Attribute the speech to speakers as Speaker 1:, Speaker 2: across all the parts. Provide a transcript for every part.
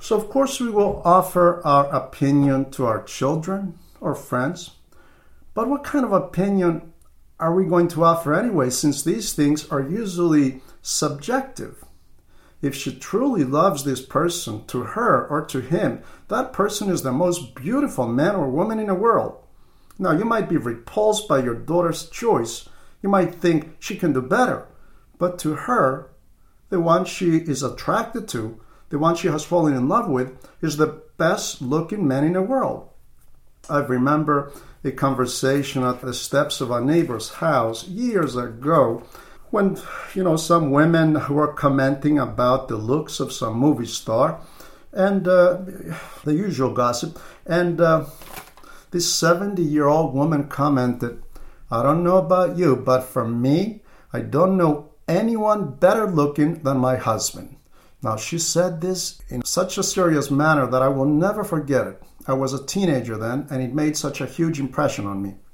Speaker 1: So, of course, we will offer our opinion to our children or friends. But what kind of opinion are we going to offer anyway, since these things are usually subjective? If she truly loves this person, to her or to him, that person is the most beautiful man or woman in the world. Now, you might be repulsed by your daughter's choice. You might think she can do better. But to her, the one she is attracted to, the one she has fallen in love with, is the best looking man in the world. I remember a conversation at the steps of a neighbor's house years ago when, some women were commenting about the looks of some movie star and the usual gossip. And this 70-year-old woman commented, "I don't know about you, but for me, I don't know anyone better looking than my husband." Now, she said this in such a serious manner that I will never forget it. I was a teenager then, and it made such a huge impression on me.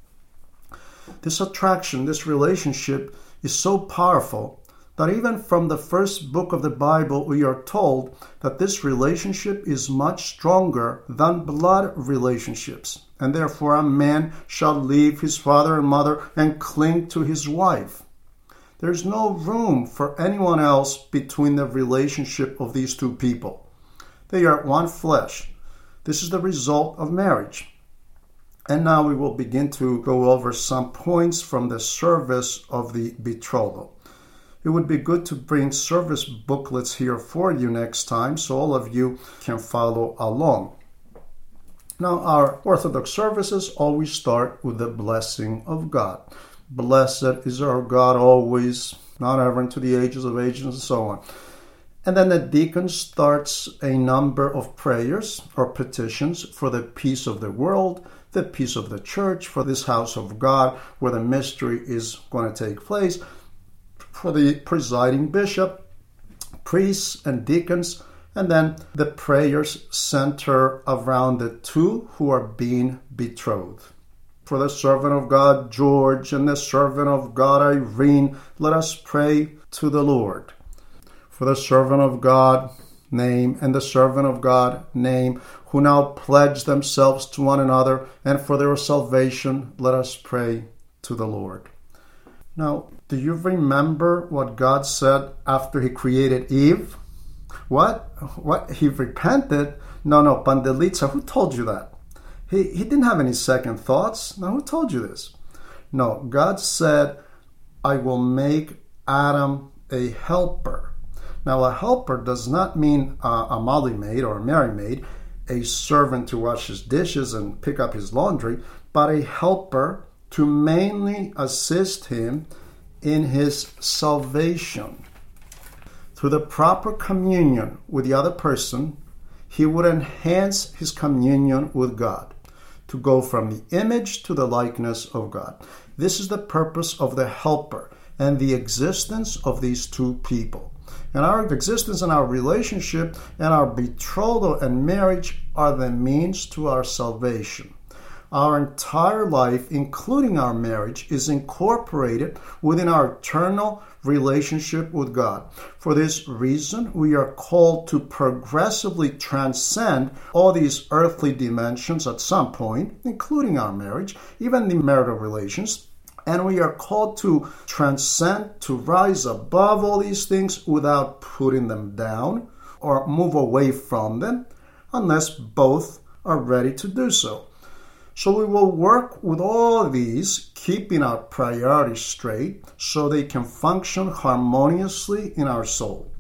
Speaker 1: This attraction, this relationship is so powerful that even from the first book of the Bible, we are told that this relationship is much stronger than blood relationships. And therefore, a man shall leave his father and mother and cling to his wife. There's no room for anyone else between the relationship of these two people. They are one flesh. This is the result of marriage. And now we will begin to go over some points from the service of the betrothal. It would be good to bring service booklets here for you next time so all of you can follow along. Now, our Orthodox services always start with the blessing of God. Blessed is our God always, not ever into the ages of ages, and so on. And then the deacon starts a number of prayers or petitions for the peace of the world, the peace of the church, for this house of God where the mystery is going to take place, for the presiding bishop, priests and deacons, and then the prayers center around the two who are being betrothed. For the servant of God, George, and the servant of God, Irene, let us pray to the Lord. For the servant of God, Name, and the servant of God, Name, who now pledge themselves to one another, and for their salvation, let us pray to the Lord. Now, do you remember what God said after he created Eve? What? He repented? No, Pandelica, who told you that? He didn't have any second thoughts. Now, who told you this? No, God said, I will make Adam a helper. Now, a helper does not mean a Molly maid or a Mary maid, a servant to wash his dishes and pick up his laundry, but a helper to mainly assist him in his salvation. Through the proper communion with the other person, he would enhance his communion with God, to go from the image to the likeness of God. This is the purpose of the helper and the existence of these two people. And our existence and our relationship and our betrothal and marriage are the means to our salvation. Our entire life, including our marriage, is incorporated within our eternal relationship with God. For this reason, we are called to progressively transcend all these earthly dimensions at some point, including our marriage, even the marital relations. And we are called to transcend, to rise above all these things without putting them down or move away from them, unless both are ready to do so. So we will work with all these, keeping our priorities straight so they can function harmoniously in our soul.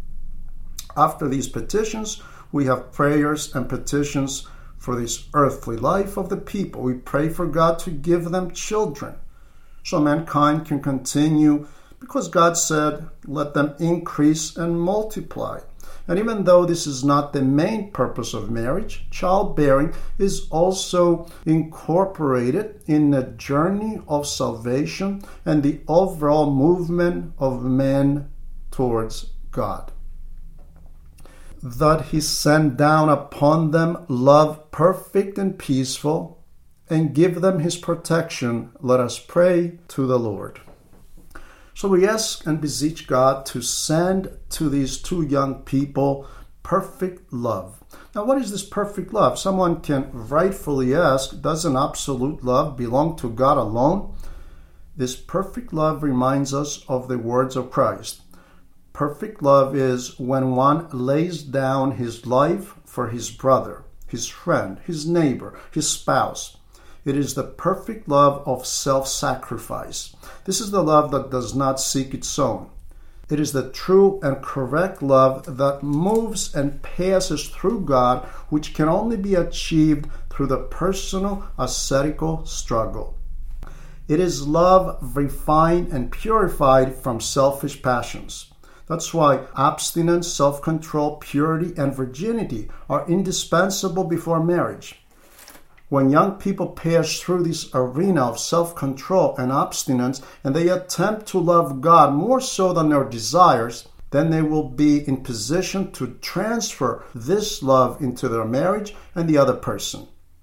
Speaker 1: After these petitions, we have prayers and petitions for this earthly life of the people. We pray for God to give them children so mankind can continue, because God said, let them increase and multiply. And even though this is not the main purpose of marriage, childbearing is also incorporated in the journey of salvation and the overall movement of men towards God. That he send down upon them love perfect and peaceful, and give them his protection, let us pray to the Lord. So we ask and beseech God to send to these two young people perfect love. Now, what is this perfect love? Someone can rightfully ask, doesn't absolute love belong to God alone? This perfect love reminds us of the words of Christ. Perfect love is when one lays down his life for his brother, his friend, his neighbor, his spouse. It is the perfect love of self-sacrifice. This is the love that does not seek its own. It is the true and correct love that moves and passes through God, which can only be achieved through the personal ascetical struggle. It is love refined and purified from selfish passions. That's why abstinence, self-control, purity, and virginity are indispensable before marriage. When young people pass through this arena of self-control and abstinence, and they attempt to love God more so than their desires, then they will be in position to transfer this love into their marriage and the other person.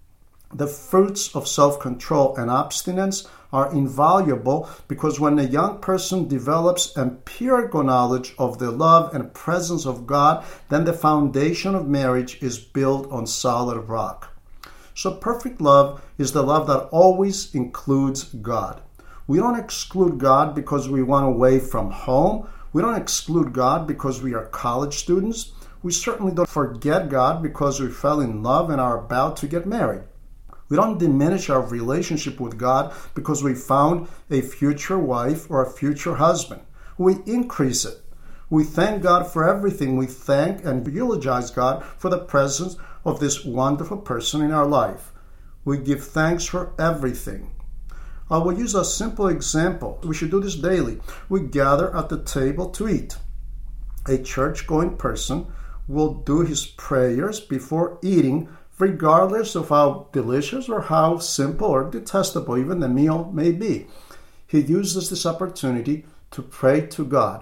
Speaker 1: The fruits of self-control and abstinence are invaluable because when a young person develops empirical knowledge of the love and presence of God, then the foundation of marriage is built on solid rock. So perfect love is the love that always includes God. We don't exclude God because we want away from home. We don't exclude God because we are college students. We certainly don't forget God because we fell in love and are about to get married. We don't diminish our relationship with God because we found a future wife or a future husband. We increase it. We thank God for everything. We thank and eulogize God for the presence of this wonderful person in our life. We give thanks for everything. I will use a simple example. We should do this daily. We gather at the table to eat. A church-going person will do his prayers before eating, regardless of how delicious or how simple or detestable even the meal may be. He uses this opportunity to pray to God.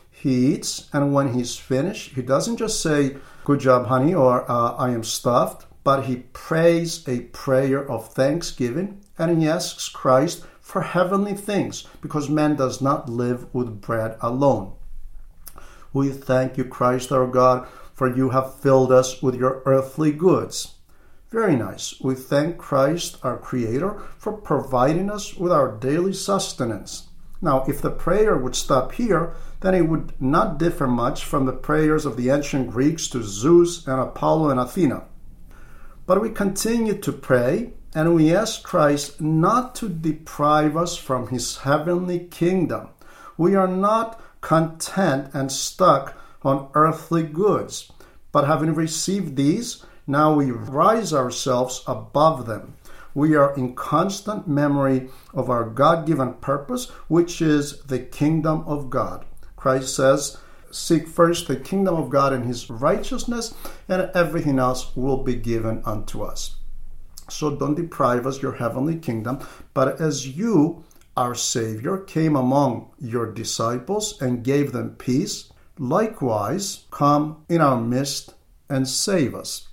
Speaker 1: He eats, and when he's finished, he doesn't just say, "Good job, honey," or "I am stuffed," but he prays a prayer of thanksgiving, and he asks Christ for heavenly things, because man does not live with bread alone. We thank you, Christ our God, for you have filled us with your earthly goods. Very nice. We thank Christ, our Creator, for providing us with our daily sustenance. Now, if the prayer would stop here, then it would not differ much from the prayers of the ancient Greeks to Zeus and Apollo and Athena. But we continue to pray, and we ask Christ not to deprive us from his heavenly kingdom. We are not content and stuck on earthly goods, but having received these, now we rise ourselves above them. We are in constant memory of our God-given purpose, which is the kingdom of God. Christ says, "Seek first the kingdom of God and his righteousness, and everything else will be given unto us." So don't deprive us your heavenly kingdom, but as you, our Savior, came among your disciples and gave them peace, likewise come in our midst and save us.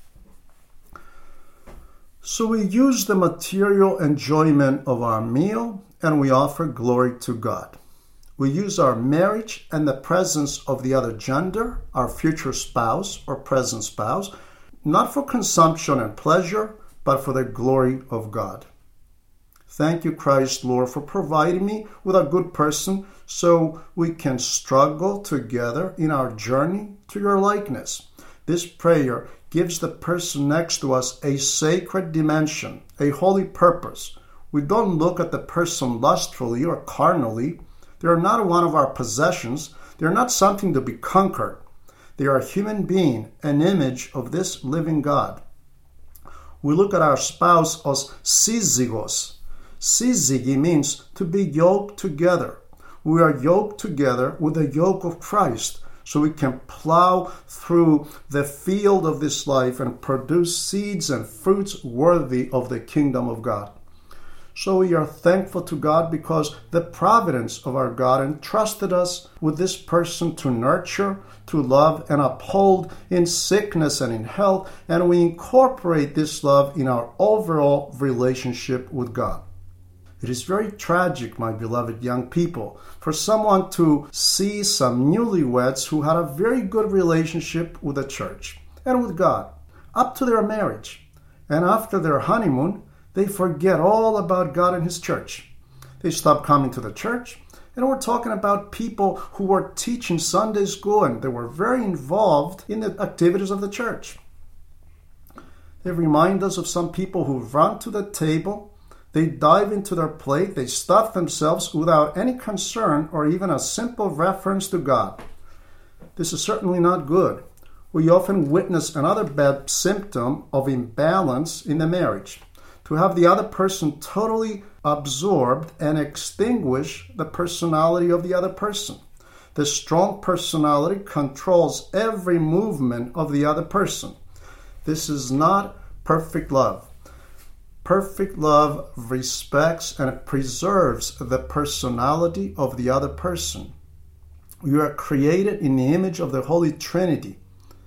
Speaker 1: So we use the material enjoyment of our meal and we offer glory to God. We use our marriage and the presence of the other gender, our future spouse or present spouse, not for consumption and pleasure, but for the glory of God. Thank you, Christ, Lord, for providing me with a good person so we can struggle together in our journey to your likeness. This prayer gives the person next to us a sacred dimension, a holy purpose. We don't look at the person lustfully or carnally. They are not one of our possessions. They are not something to be conquered. They are a human being, an image of this living God. We look at our spouse as syzygos. Syzygy means to be yoked together. We are yoked together with the yoke of Christ, so we can plow through the field of this life and produce seeds and fruits worthy of the kingdom of God. So we are thankful to God because the providence of our God entrusted us with this person to nurture, to love, and uphold in sickness and in health, and we incorporate this love in our overall relationship with God. It is very tragic, my beloved young people, for someone to see some newlyweds who had a very good relationship with the church and with God up to their marriage. And after their honeymoon, they forget all about God and His church. They stop coming to the church. And we're talking about people who were teaching Sunday school and they were very involved in the activities of the church. They remind us of some people who run to the table, they dive into their plate, they stuff themselves without any concern or even a simple reference to God. This is certainly not good. We often witness another bad symptom of imbalance in the marriage. To have the other person totally absorbed and extinguish the personality of the other person. The strong personality controls every movement of the other person. This is not perfect love. Perfect love respects and preserves the personality of the other person. You are created in the image of the Holy Trinity.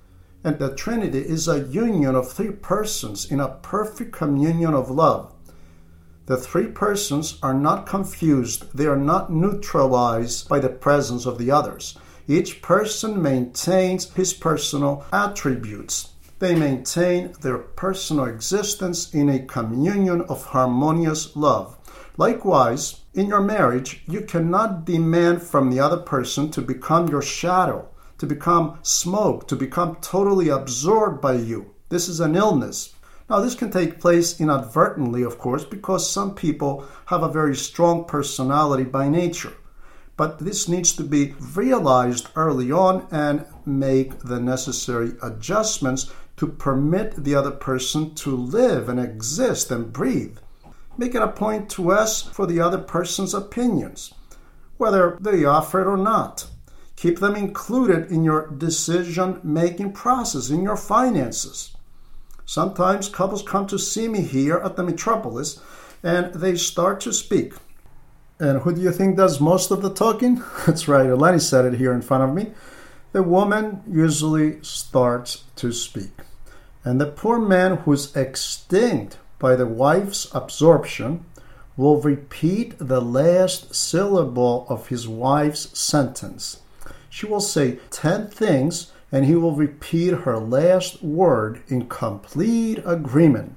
Speaker 1: And the Trinity is a union of three persons in a perfect communion of love. The three persons are not confused. They are not neutralized by the presence of the others. Each person maintains his personal attributes. They maintain their personal existence in a communion of harmonious love. Likewise, in your marriage, you cannot demand from the other person to become your shadow, to become smoke, to become totally absorbed by you. This is an illness. Now, this can take place inadvertently, of course, because some people have a very strong personality by nature. But this needs to be realized early on and make the necessary adjustments to permit the other person to live and exist and breathe. Make it a point to ask for the other person's opinions, whether they offer it or not. Keep them included in your decision-making process, in your finances. Sometimes couples come to see me here at the Metropolis and they start to speak. And who do you think does most of the talking? That's right, Eleni said it here in front of me. The woman usually starts to speak. And the poor man who's extinct by the wife's absorption will repeat the last syllable of his wife's sentence. She will say 10 things and he will repeat her last word in complete agreement.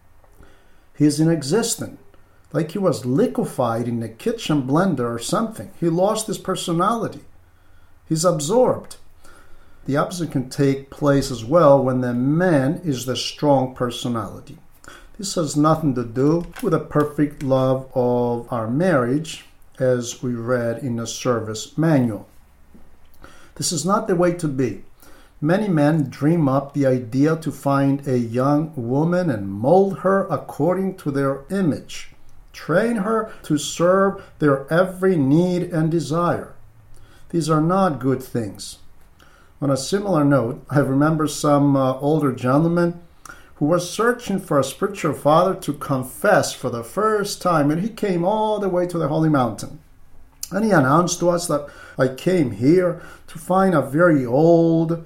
Speaker 1: He is inexistent, like he was liquefied in a kitchen blender or something. He lost his personality. He's absorbed. The opposite can take place as well when the man is the strong personality. This has nothing to do with the perfect love of our marriage, as we read in the service manual. This is not the way to be. Many men dream up the idea to find a young woman and mold her according to their image, train her to serve their every need and desire. These are not good things. On a similar note, I remember some older gentlemen who were searching for a spiritual father to confess for the first time, and he came all the way to the Holy Mountain. And he announced to us that I came here to find a very old,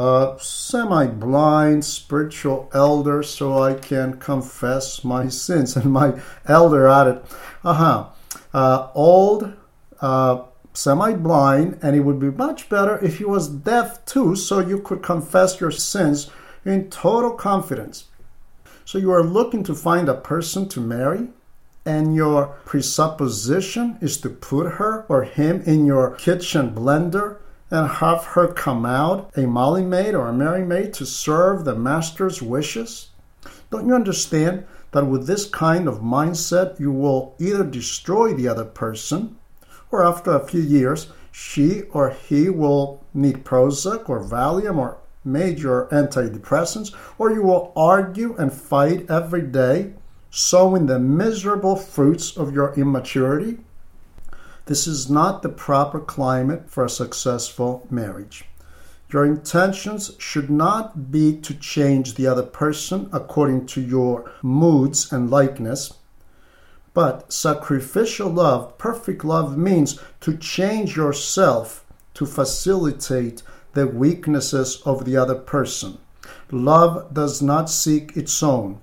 Speaker 1: semi-blind spiritual elder so I can confess my sins. And my elder added, old, semi-blind, and it would be much better if he was deaf too, so you could confess your sins in total confidence. So you are looking to find a person to marry, and your presupposition is to put her or him in your kitchen blender and have her come out a Molly maid or a Mary maid to serve the master's wishes? Don't you understand that with this kind of mindset you will either destroy the other person, or after a few years, she or he will need Prozac or Valium or major antidepressants, or you will argue and fight every day, sowing the miserable fruits of your immaturity? This is not the proper climate for a successful marriage. Your intentions should not be to change the other person according to your moods and likeness. But sacrificial love, perfect love, means to change yourself to facilitate the weaknesses of the other person. Love does not seek its own.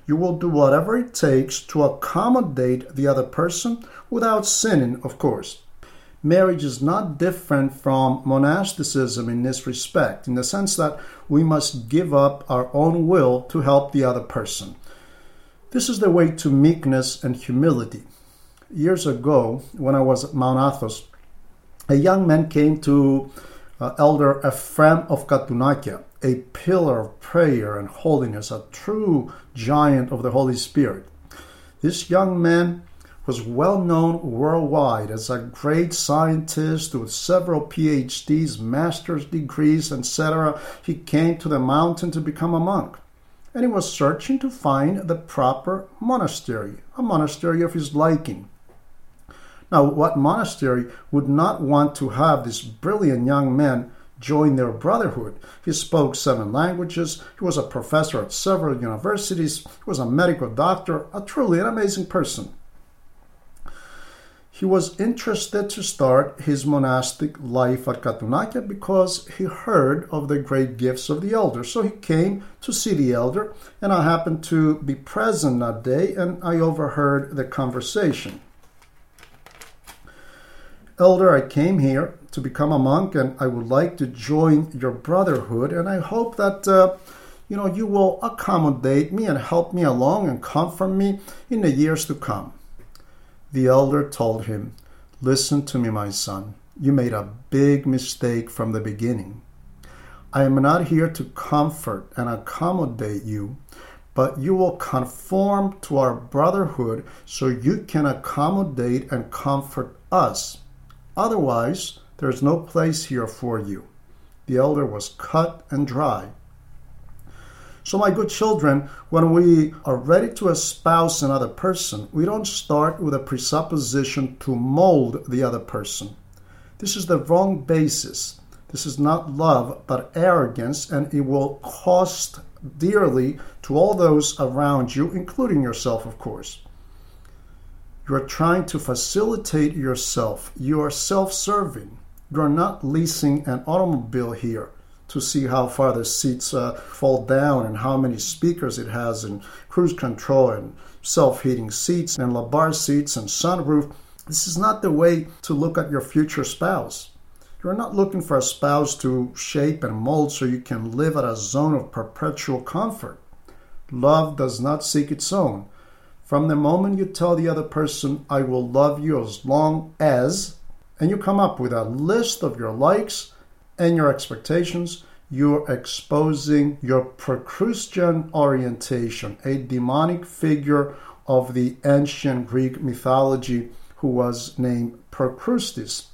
Speaker 1: You will do whatever it takes to accommodate the other person without sinning, of course. Marriage is not different from monasticism in this respect, in the sense that we must give up our own will to help the other person. This is the way to meekness and humility. Years ago, when I was at Mount Athos, a young man came to Elder Ephraim of Katunakia, a pillar of prayer and holiness, a true giant of the Holy Spirit. This young man was well known worldwide as a great scientist with several PhDs, master's degrees, etc. He came to the mountain to become a monk, and he was searching to find the proper monastery, a monastery of his liking. Now, what monastery would not want to have this brilliant young man join their brotherhood? He spoke 7 languages, he was a professor at several universities, he was a medical doctor, a truly an amazing person. He was interested to start his monastic life at Katunakia because he heard of the great gifts of the elder. So he came to see the elder, and I happened to be present that day, and I overheard the conversation. Elder, I came here to become a monk, and I would like to join your brotherhood, and I hope that you will accommodate me and help me along and comfort me in the years to come. The elder told him, "Listen to me, my son. You made a big mistake from the beginning. I am not here to comfort and accommodate you, but you will conform to our brotherhood so you can accommodate and comfort us. Otherwise, there is no place here for you." The elder was cut and dry. So, my good children, when we are ready to espouse another person, we don't start with a presupposition to mold the other person. This is the wrong basis. This is not love, but arrogance, and it will cost dearly to all those around you, including yourself, of course. You are trying to facilitate yourself. You are self-serving. You are not leasing an automobile here to see how far the seats fall down and how many speakers it has and cruise control and self-heating seats and bar seats and sunroof. This is not the way to look at your future spouse. You're not looking for a spouse to shape and mold so you can live at a zone of perpetual comfort. Love does not seek its own. From the moment you tell the other person, "I will love you as long as," and you come up with a list of your likes and your expectations, you're exposing your Procrustean orientation, a demonic figure of the ancient Greek mythology who was named Procrustes.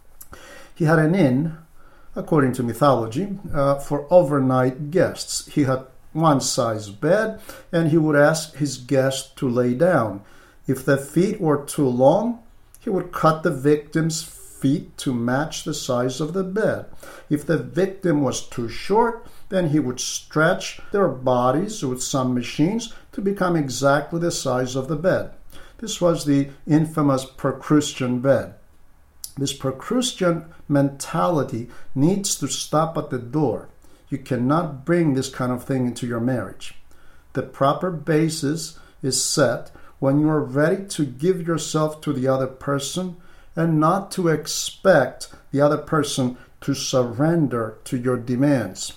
Speaker 1: He had an inn, according to mythology, for overnight guests. He had one size bed, and he would ask his guests to lay down. If the feet were too long, he would cut the victim's feet to match the size of the bed. If the victim was too short, then he would stretch their bodies with some machines to become exactly the size of the bed. This was the infamous Procrustean bed. This Procrustean mentality needs to stop at the door. You cannot bring this kind of thing into your marriage. The proper basis is set when you are ready to give yourself to the other person and not to expect the other person to surrender to your demands.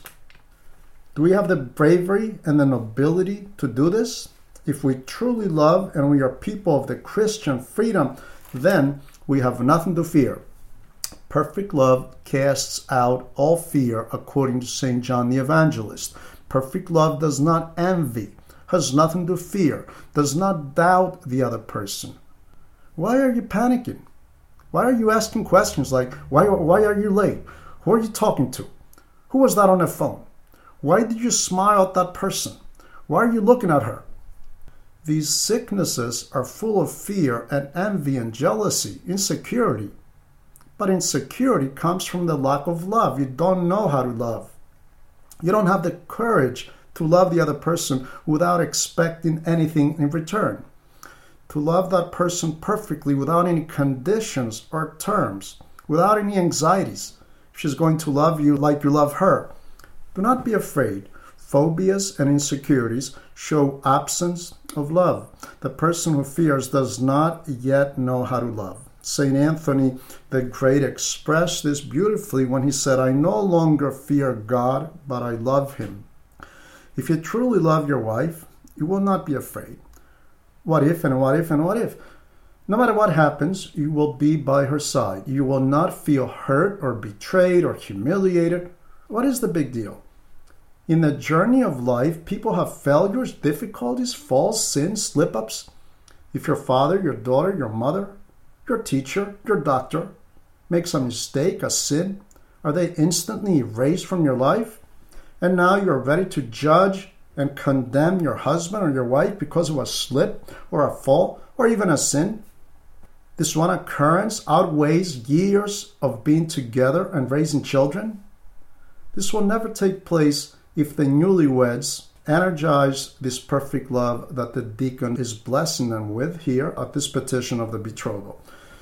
Speaker 1: Do we have the bravery and the nobility to do this? If we truly love and we are people of the Christian freedom, then we have nothing to fear. Perfect love casts out all fear, according to St. John the Evangelist. Perfect love does not envy, has nothing to fear, does not doubt the other person. Why are you panicking? Why are you asking questions like, why are you late? Who are you talking to? Who was that on the phone? Why did you smile at that person? Why are you looking at her? These sicknesses are full of fear and envy and jealousy, insecurity. But insecurity comes from the lack of love. You don't know how to love. You don't have the courage to love the other person without expecting anything in return. To love that person perfectly without any conditions or terms, without any anxieties. She's going to love you like you love her. Do not be afraid. phobias and insecurities show absence of love. The person who fears does not yet know how to love. St. Anthony the Great expressed this beautifully when he said, "I no longer fear God, but I love him." If you truly love your wife, you will not be afraid. What if and what if and what if? No matter what happens, you will be by her side. You will not feel hurt or betrayed or humiliated. What is the big deal? In the journey of life, people have failures, difficulties, falls, sins, slip-ups. If your father, your daughter, your mother, your teacher, your doctor makes a mistake, a sin, are they instantly erased from your life? And now you're ready to judge and condemn your husband or your wife because of a slip or a fall or even a sin? This one occurrence outweighs years of being together and raising children? This will never take place if the newlyweds energize this perfect love that the deacon is blessing them with here at this petition of the betrothal.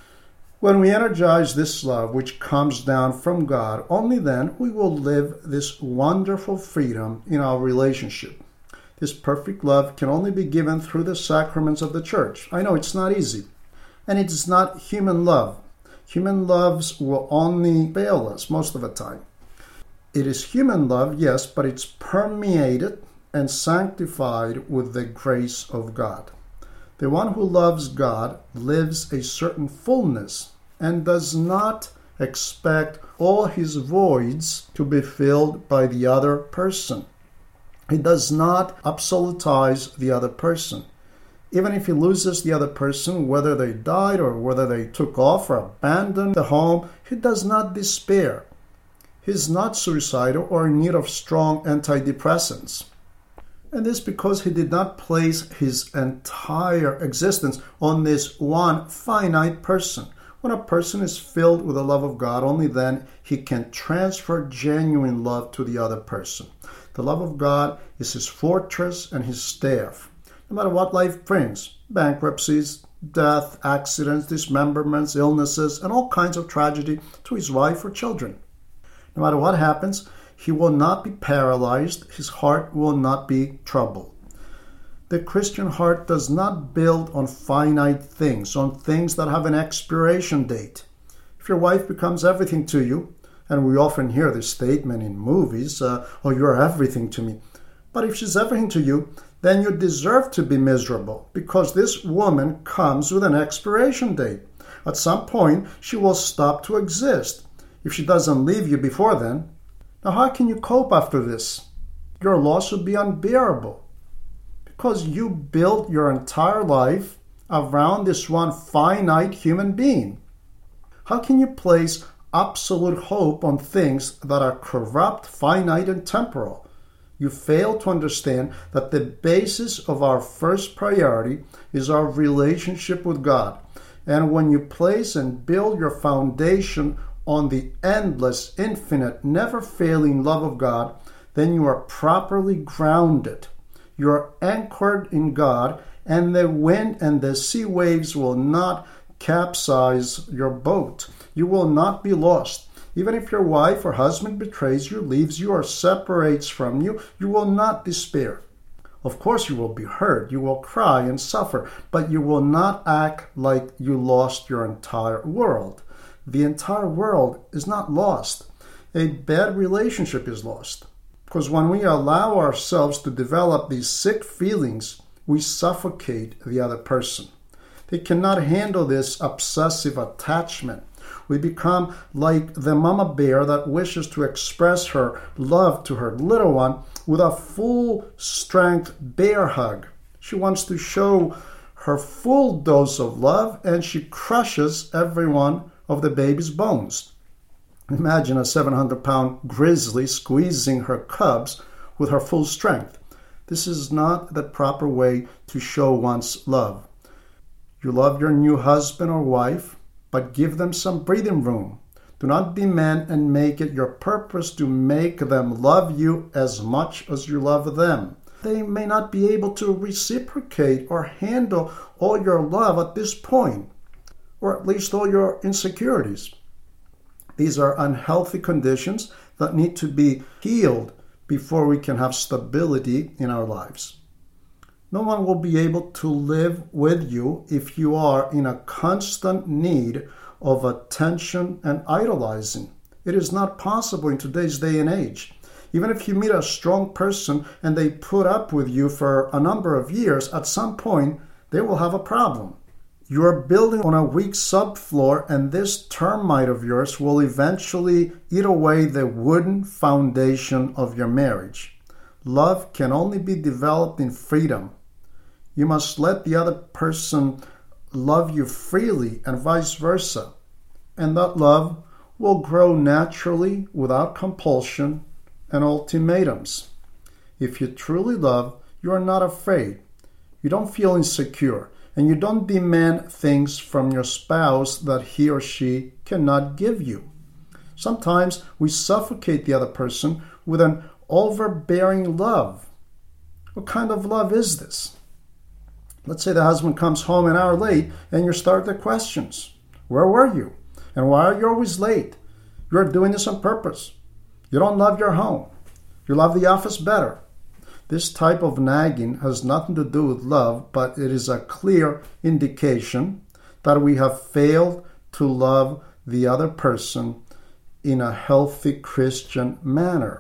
Speaker 1: When we energize this love which comes down from God, only then we will live this wonderful freedom in our relationship. This perfect love can only be given through the sacraments of the church. I know it's not easy. And it is not human love. Human loves will only fail us most of the time. It is human love, yes, but it's permeated and sanctified with the grace of God. The one who loves God lives a certain fullness and does not expect all his voids to be filled by the other person. He does not absolutize the other person. Even if he loses the other person, whether they died or whether they took off or abandoned the home, he does not despair. He is not suicidal or in need of strong antidepressants. And this because he did not place his entire existence on this one finite person. When a person is filled with the love of God, only then he can transfer genuine love to the other person. The love of God is his fortress and his staff. No matter what life brings, bankruptcies, death, accidents, dismemberments, illnesses, and all kinds of tragedy to his wife or children. No matter what happens, he will not be paralyzed, his heart will not be troubled. The Christian heart does not build on finite things, on things that have an expiration date. If your wife becomes everything to you, and we often hear this statement in movies, oh, you're everything to me. But if she's everything to you, then you deserve to be miserable because this woman comes with an expiration date. At some point, she will stop to exist if she doesn't leave you before then. Now, how can you cope after this? Your loss would be unbearable because you built your entire life around this one finite human being. How can you place absolute hope on things that are corrupt, finite, and temporal? You fail to understand that the basis of our first priority is our relationship with God. And when you place and build your foundation on the endless, infinite, never-failing love of God, then you are properly grounded. You are anchored in God, and the wind and the sea waves will not capsize your boat. You will not be lost. Even if your wife or husband betrays you, leaves you, or separates from you, you will not despair. Of course, you will be hurt, you will cry and suffer, but you will not act like you lost your entire world. The entire world is not lost. A bad relationship is lost. Because when we allow ourselves to develop these sick feelings, we suffocate the other person. They cannot handle this obsessive attachment. We become like the mama bear that wishes to express her love to her little one with a full strength bear hug. She wants to show her full dose of love, and she crushes every one of the baby's bones. Imagine a 700-pound grizzly squeezing her cubs with her full strength. This is not the proper way to show one's love. You love your new husband or wife, but give them some breathing room. Do not demand and make it your purpose to make them love you as much as you love them. They may not be able to reciprocate or handle all your love at this point, or at least all your insecurities. These are unhealthy conditions that need to be healed before we can have stability in our lives. No one will be able to live with you if you are in a constant need of attention and idolizing. It is not possible in today's day and age. Even if you meet a strong person and they put up with you for a number of years, at some point they will have a problem. You are building on a weak subfloor, and this termite of yours will eventually eat away the wooden foundation of your marriage. Love can only be developed in freedom. You must let the other person love you freely and vice versa. And that love will grow naturally without compulsion and ultimatums. If you truly love, you are not afraid. You don't feel insecure, and you don't demand things from your spouse that he or she cannot give you. Sometimes we suffocate the other person with an overbearing love. What kind of love is this? Let's say the husband comes home an hour late and you start the questions. Where were you? And why are you always late? You're doing this on purpose. You don't love your home. You love the office better. This type of nagging has nothing to do with love, but it is a clear indication that we have failed to love the other person in a healthy Christian manner.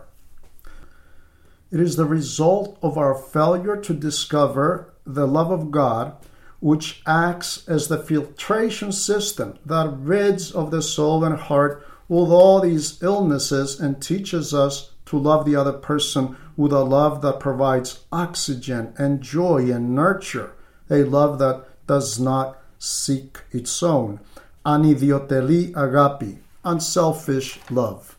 Speaker 1: It is the result of our failure to discover the love of God, which acts as the filtration system that rids of the soul and heart with all these illnesses and teaches us to love the other person with a love that provides oxygen and joy and nurture, a love that does not seek its own. Anidioteli agapi, unselfish love.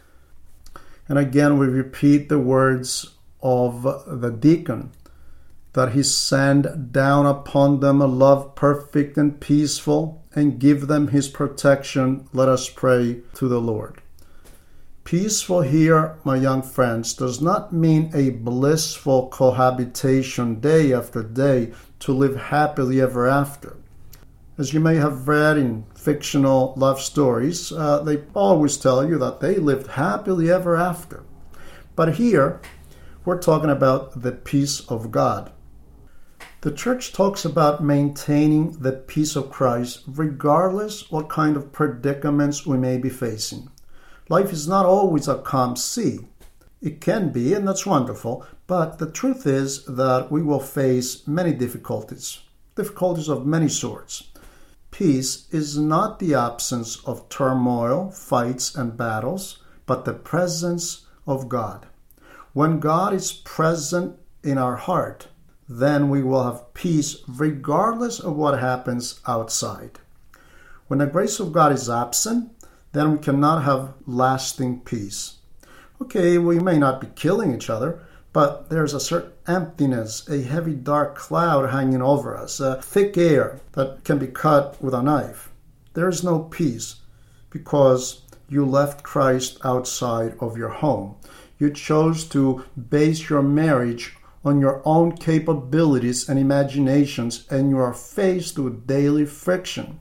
Speaker 1: And again, we repeat the words of the deacon, that he send down upon them a love perfect and peaceful, and give them his protection. Let us pray to the Lord. Peaceful here, my young friends, does not mean a blissful cohabitation day after day to live happily ever after. As you may have read in fictional love stories, they always tell you that they lived happily ever after. But here, we're talking about the peace of God. The church talks about maintaining the peace of Christ regardless what kind of predicaments we may be facing. Life is not always a calm sea. It can be, and that's wonderful, but the truth is that we will face many difficulties of many sorts. Peace is not the absence of turmoil, fights, and battles, but the presence of God. When God is present in our heart, then we will have peace regardless of what happens outside. When the grace of God is absent, then we cannot have lasting peace. Okay, we may not be killing each other, but there's a certain emptiness, a heavy dark cloud hanging over us, a thick air that can be cut with a knife. There is no peace because you left Christ outside of your home. You chose to base your marriage on your own capabilities and imaginations, and you are faced with daily friction.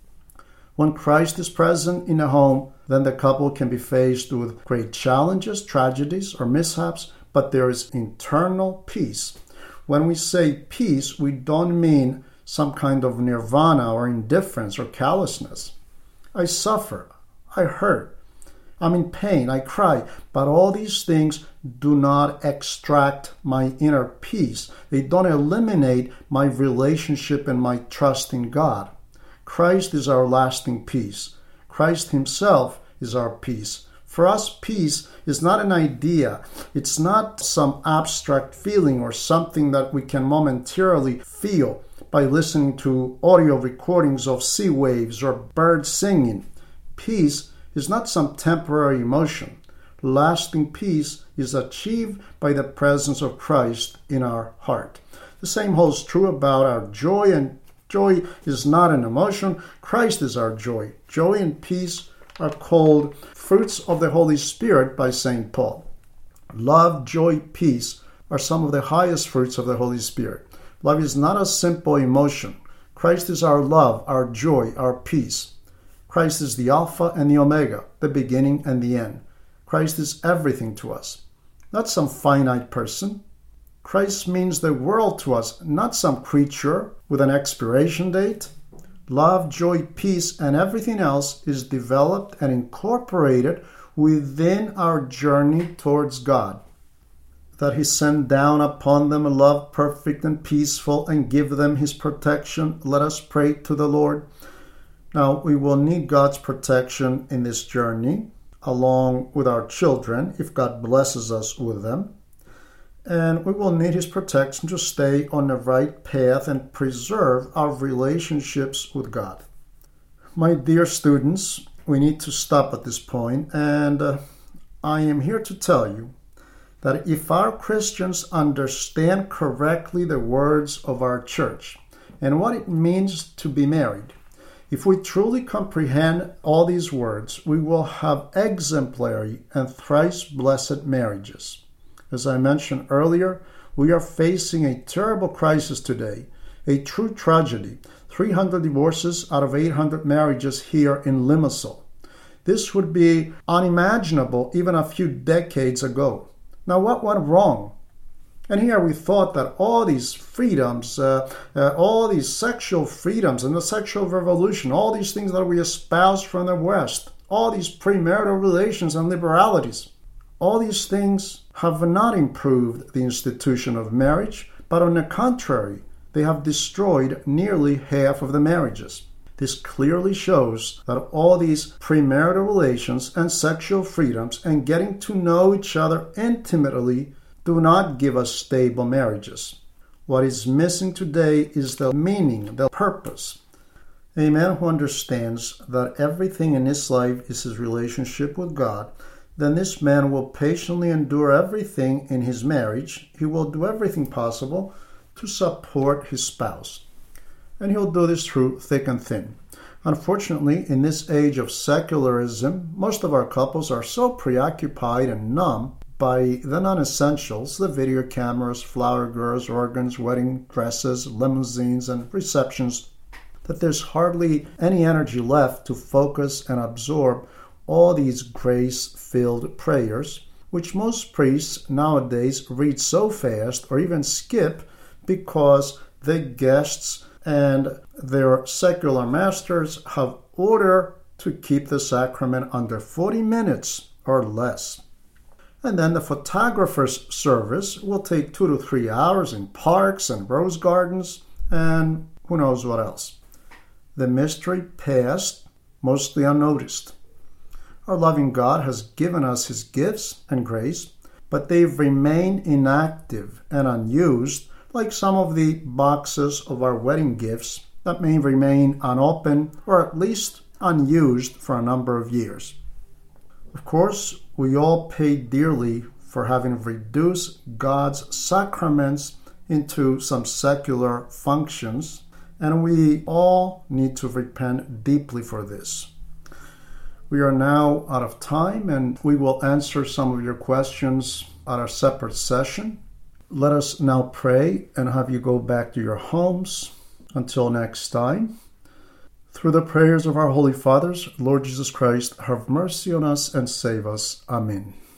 Speaker 1: When Christ is present in a home, then the couple can be faced with great challenges, tragedies, or mishaps, but there is internal peace. When we say peace, we don't mean some kind of nirvana or indifference or callousness. I suffer, I hurt, I'm in pain, I cry, but all these things do not extract my inner peace. They don't eliminate my relationship and my trust in God. Christ is our lasting peace. Christ himself is our peace. For us, peace is not an idea. It's not some abstract feeling or something that we can momentarily feel by listening to audio recordings of sea waves or birds singing. Peace is not some temporary emotion. Lasting peace is achieved by the presence of Christ in our heart. The same holds true about our joy, and joy is not an emotion. Christ is our joy. Joy and peace are called fruits of the Holy Spirit by St. Paul. Love, joy, peace are some of the highest fruits of the Holy Spirit. Love is not a simple emotion. Christ is our love, our joy, our peace. Christ is the Alpha and the Omega, the beginning and the end. Christ is everything to us. not some finite person. Christ means the world to us, not some creature with an expiration date. Love, joy, peace, and everything else is developed and incorporated within our journey towards God. That He send down upon them a love perfect and peaceful and give them His protection. Let us pray to the Lord. Now, we will need God's protection in this journey, along with our children, if God blesses us with them. And we will need His protection to stay on the right path and preserve our relationships with God. My dear students, we need to stop at this point, and I am here to tell you that if our Christians understand correctly the words of our church and what it means to be married, if we truly comprehend all these words, we will have exemplary and thrice blessed marriages. As I mentioned earlier, we are facing a terrible crisis today, a true tragedy. 300 divorces out of 800 marriages here in Limassol. This would be unimaginable even a few decades ago. Now, what went wrong? And here we thought that all these freedoms, all these sexual freedoms and the sexual revolution, all these things that we espouse from the West, all these premarital relations and liberalities, all these things have not improved the institution of marriage, but on the contrary, they have destroyed nearly half of the marriages. This clearly shows that all these premarital relations and sexual freedoms and getting to know each other intimately do not give us stable marriages. What is missing today is the meaning, the purpose. A man who understands that everything in his life is his relationship with God, then this man will patiently endure everything in his marriage. He will do everything possible to support his spouse. And he'll do this through thick and thin. Unfortunately, in this age of secularism, most of our couples are so preoccupied and numb by the non-essentials, the video cameras, flower girls, organs, wedding dresses, limousines, and receptions, that there's hardly any energy left to focus and absorb all these grace-filled prayers, which most priests nowadays read so fast or even skip because the guests and their secular masters have order to keep the sacrament under 40 minutes or less. And then the photographer's service will take 2 to 3 hours in parks and rose gardens and who knows what else. The mystery passed mostly unnoticed. Our loving God has given us His gifts and grace, but they've remained inactive and unused, like some of the boxes of our wedding gifts that may remain unopened or at least unused for a number of years. Of course, we all pay dearly for having reduced God's sacraments into some secular functions, and we all need to repent deeply for this. We are now out of time, and we will answer some of your questions at our separate session. Let us now pray and have you go back to your homes. Until next time, through the prayers of our Holy Fathers, Lord Jesus Christ, have mercy on us and save us. Amen.